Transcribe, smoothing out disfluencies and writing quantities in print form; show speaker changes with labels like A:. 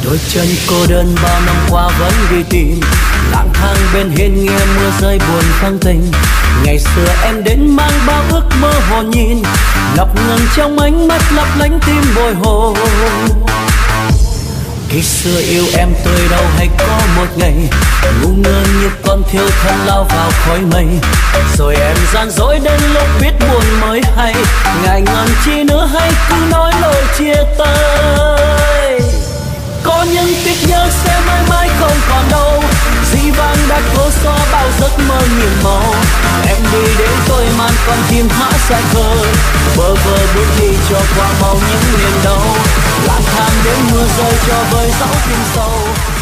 A: Đôi chân cô đơn bao năm qua vẫn đi tìm, lang thang bên hiên nghe mưa rơi buồn phăng tình. Ngày xưa em đến mang bao ước mơ hồn nhiên, ngập ngừng trong ánh mắt lấp lánh tim bồi hồi. Khi xưa yêu em tôi đâu hay có một ngày ngu ngơ như con thiêu thân lao vào khói mây. Rồi em gian dối đến lúc biết buồn mới hay, ngại ngần chi nữa hay cứ nói lời chia tay. Có những tiếc nhớ sẽ mãi mãi không còn đâu, dĩ vãng đã cố xóa bao giấc mơ nhiệm màu. Em đi đến tôi man con tim hóa dại khờ, bơ vơ bước đi cho qua mau những niềm đau. Lang thang đến mưa rơi cho vơi dấu tim sâu.